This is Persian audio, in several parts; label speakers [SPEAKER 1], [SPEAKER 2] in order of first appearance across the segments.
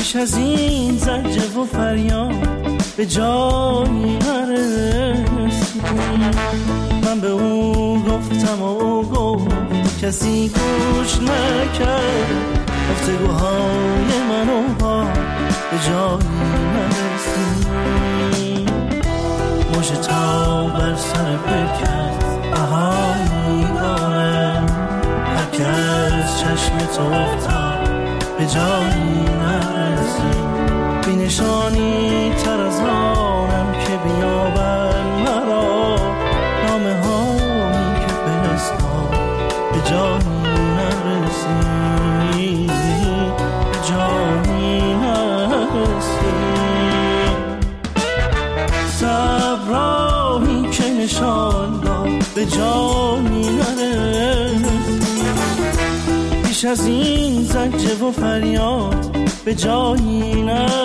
[SPEAKER 1] بیش از این زجه و فریاد به جایی نرسید. من به او گفتم و او گفت کسی گوش نکرد. گفتگوهای من و با به جایی نرسید. مژه تا بر سر برکت بهایی داره. هر که از چشم تو افتاد به جایی نرسید. بی نشانی تر از آنم که بیابن مرا. نامه هایی که فرستاد به جایی نرسید. به جایی نرسید. صبراهی که نشان داد به جایی نرسید. بیش از این زجه و فریاد به جایی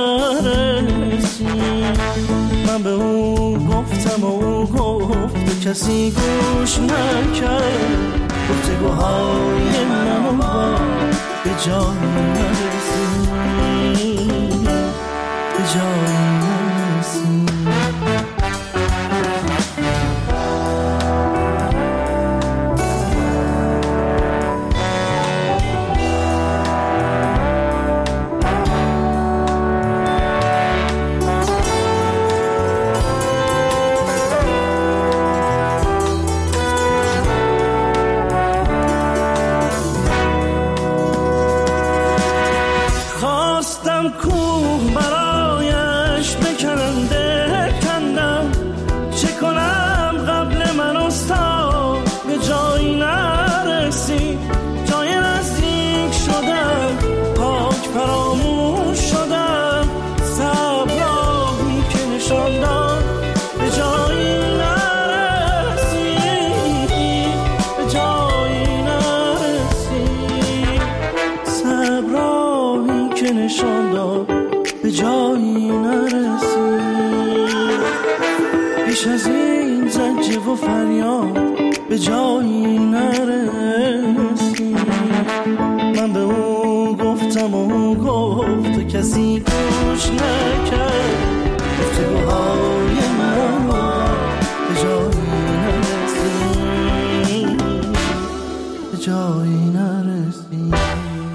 [SPEAKER 1] نرسید. من به او گفتم و او گفت کسی گوش نکرد. گفتگوهای من و با به جایی نرسید. به جایی نرسید. به جایی نرسید. بیش از این زجه و فریاد به جایی نرسید. من به او گفتم و او گفت کسی گوش نکرد. گفتگوهای من به جایی نرسید. به جایی نرسید.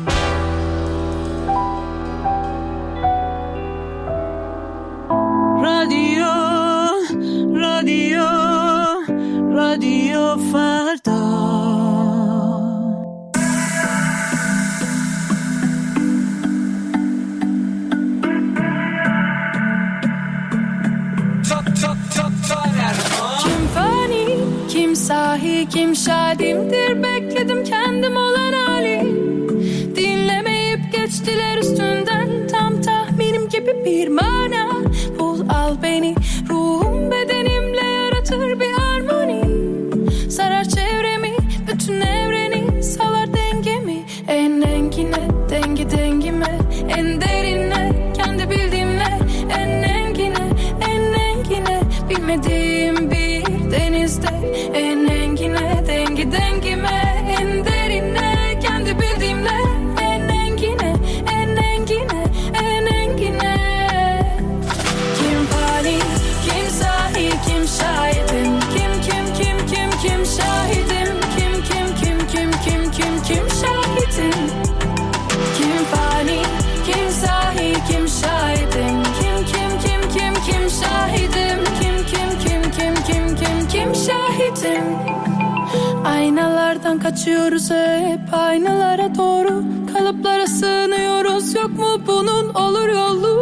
[SPEAKER 1] رادیو فردا.
[SPEAKER 2] Kim fani, kim sahi, kim şadimdir. Bekledim kendim olan hali. Dinlemeyip geçtiler üstünden. Tam tahminim gibi bir mana. Bul al beni, ruhum bedenimle yaratır bir harmoni. Sarar çevremi, bütün evreni salar dengemi. En engine, dengi dengime. En derine, kendi bildiğimle. En engine, bilmediğim bir denizde. En engine, dengi dengime. En derine, kendi bildiğimle. En engine. Kim fani, kim sahi, kim şahidim. Kim şahidim. Kim şahidim. Kim fani, kim sahi, kim şahidim. Kim şahidim. Kim şahidim. Aynalardan kaçıyoruz hep aynalara doğru. Kalıplara sığınıyoruz, yok mu bunun olur yolu?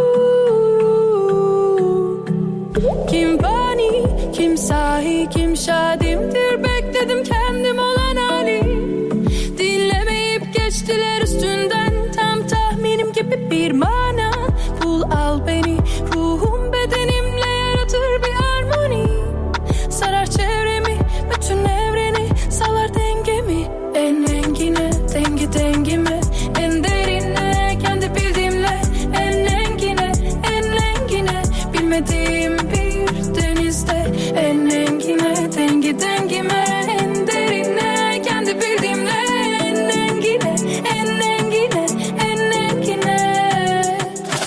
[SPEAKER 2] Kim fani, kim sahi, kim şadimdir. Bekledim kendim olan hali. Dinlemeyip geçtiler üstünden. Tam tahminim gibi bir mana. Bul al beni, ruhum bedenimle yaratır bir harmoni. Sarar çevremi, bütün evreni salar dengemi. En engine, dengi dengime. En derine, kendi bildiğimle. En engine, bilmediğim bir denizde. En engine, dengi dengime. En derine, kendi bildiğimle. En engine.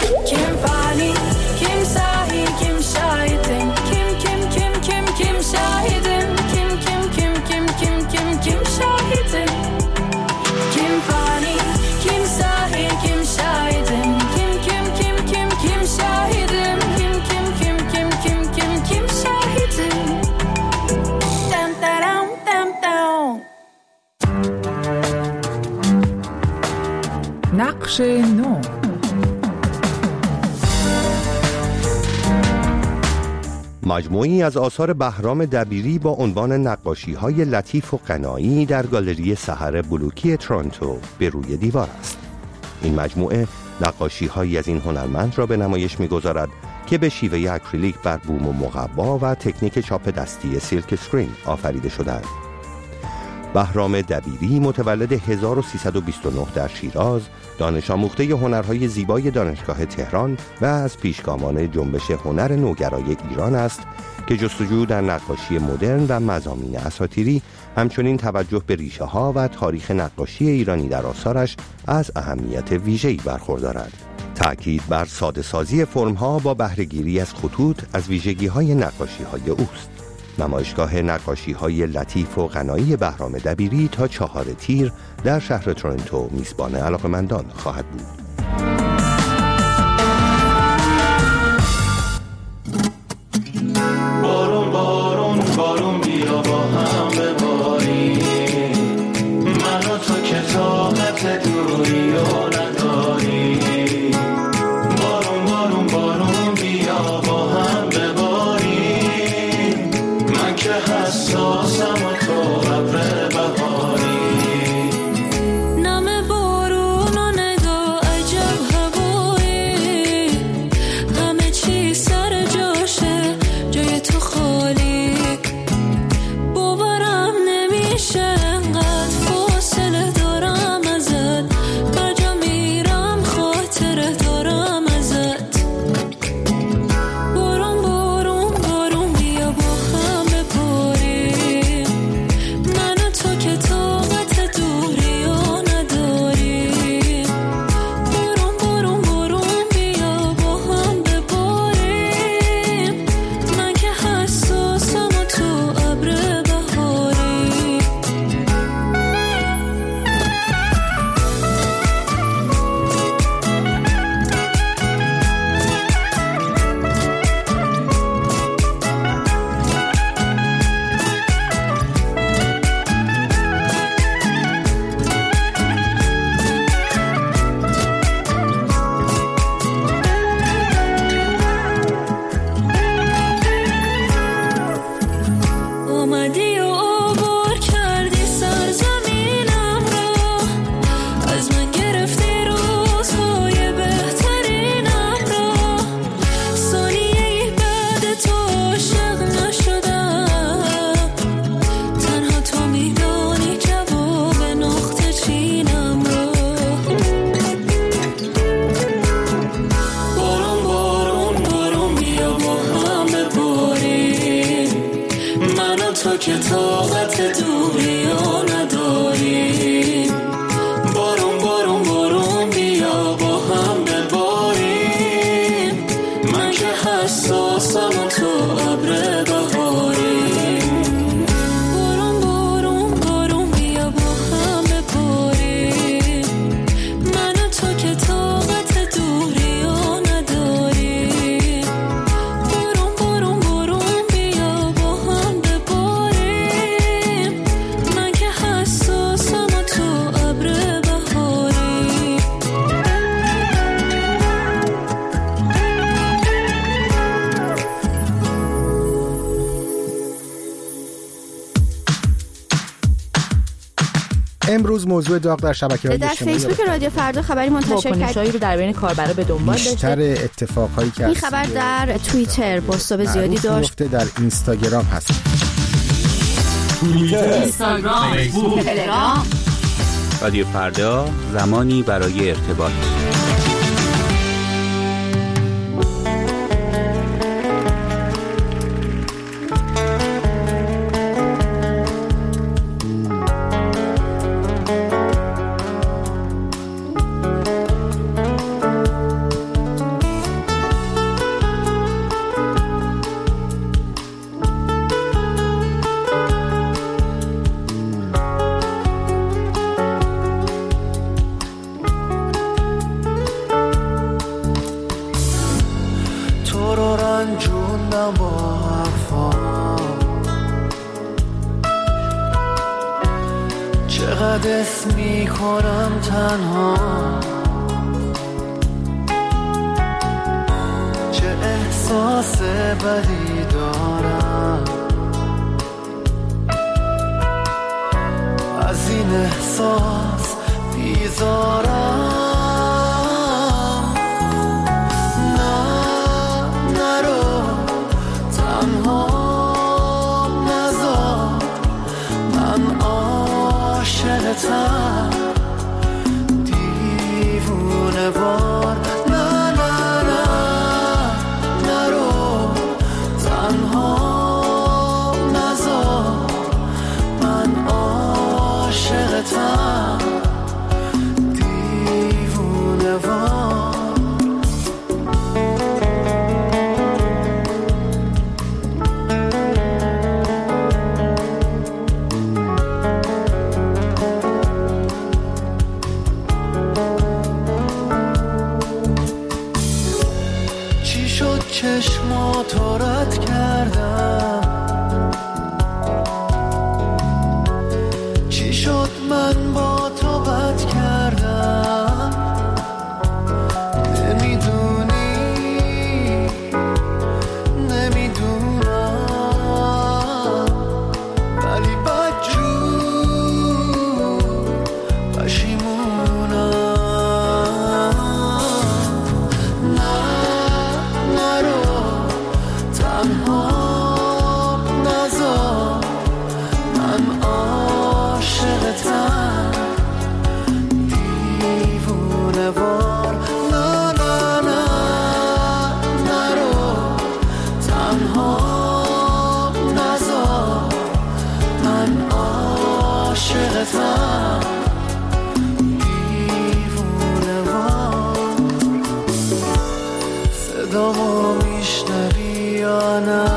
[SPEAKER 3] بخش 9.
[SPEAKER 4] مجموعی از آثار بهرام دبیری با عنوان نقاشی‌های لطیف و غنایی در گالری سحر بلوکی تورنتو به روی دیوار است. این مجموعه نقاشی‌هایی از این هنرمند را به نمایش می‌گذارد که به شیوه اکریلیک بر بوم و مقوا و تکنیک چاپ دستی سیلک اسکرین آفریده شده‌اند. بهرام دبیری متولد 1329 در شیراز، دانش آموخته هنرهای زیبای دانشگاه تهران و از پیشگامان جنبش هنر نوگرای ایران است که جستجو در نقاشی مدرن و مضامین اساطیری، همچنین توجه به ریشه ها و تاریخ نقاشی ایرانی در آثارش از اهمیت ویژه‌ای برخوردارد. تأکید بر ساده سازی فرم‌ها با بهره‌گیری از خطوط از ویژگی‌های نقاشی‌های اوست. نمایشگاه نقاشی‌های لطیف و غنایی بهرام دبیری تا 4 تیر در شهر تورنتو میزبان علاقه‌مندان خواهد بود.
[SPEAKER 1] بارون بارون بارون بیا با هم بباری، من و تو که طاقت دوری و نداری. بارون بارون بارون بیا با هم بباری، من که حساسم و تو ابر بهاری.
[SPEAKER 2] نم بارون و نگاه عجب هوایی، همه چی سر جاشه جای تو خالی. باورم نمیشه انقدر فاصله دارم ازت، هر جا میرم خاطره دارم ازت. بارون بارون بارون بیا با هم بباریم، من و تو که طاقت دوری و نداریم. بارون بارون بارون بیا با هم بباریم، من که حساسم و تو ابر بهاری. اومدی و عبور کردی سرزمینم رو، از من گرفتی روزهای بهترینم رو. ثانیه‌ای بعد تو عاشق نشدم، تنها تو میدانی جواب نقطه چینم رو. بارون بارون بارون بیا با هم بباریم، من و تو که طاقت دوری و نداریم. بارون بارون بارون بیا با هم بباریم، من که حساسم و تو ابر بهاریم. بارون بارون بارون بیا با هم بباریم، من و تو که طاقت دوری و نداریم. بارون بارون بارون بیا با هم بباریم، من که حساسم و تو ابر بهاری.
[SPEAKER 5] امروز موضوع داغ در شبکه‌های
[SPEAKER 6] در
[SPEAKER 5] اجتماعی
[SPEAKER 6] فیسبوک رادیو فردا خبری منتشر
[SPEAKER 3] واکنش‌هایی رو در بین کاربرا به دنبال
[SPEAKER 5] بیشتر
[SPEAKER 3] داشته.
[SPEAKER 5] اتفاقهایی که
[SPEAKER 6] این خبر در توییتر بازتاب زیادی داشت.
[SPEAKER 5] در اینستاگرام هست.
[SPEAKER 3] اینستاگرام، فیسبوک،
[SPEAKER 6] تلگرام.
[SPEAKER 7] رادیو فردا، زمانی برای ارتباط.
[SPEAKER 1] چقدر اسم میکنم تنها، احساس بدی دارم، از این احساس بیزارم. نرو تنها نذار، من عاشقتم دیوونه وار. نرو تنها نذار، من عاشقتم دیوونه وار. چی شد چشماتو رد کردم، چی شد من با تو بد کردم. نمیدونم ولی بدجور پشیمونم. نرو تنها نذار، من عاشقتم دیوونه وار. نرو تنها نذار، من عاشقتم دیوونه وار. صدامو میشنوی یا نه؟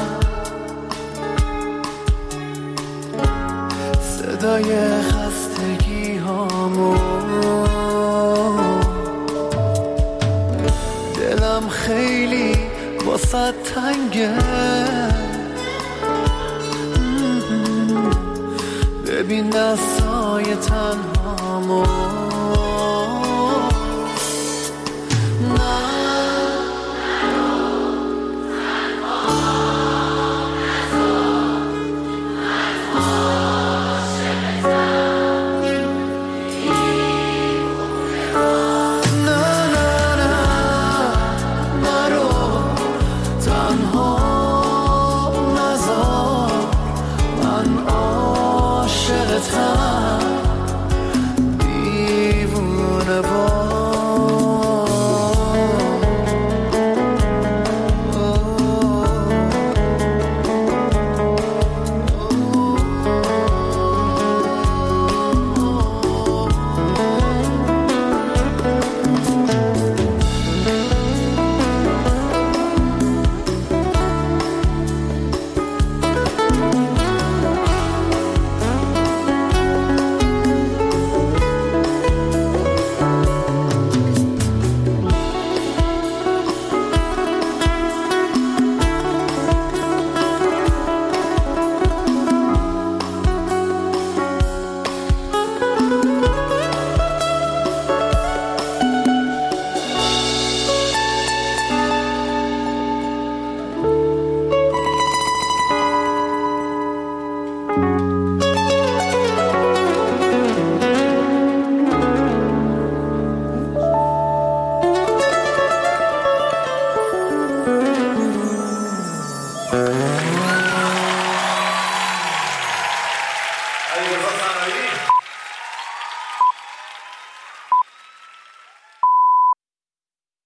[SPEAKER 1] صدای خستگی هامو، دلم خیلی واسه تنگه. ببین دستای تنهامو،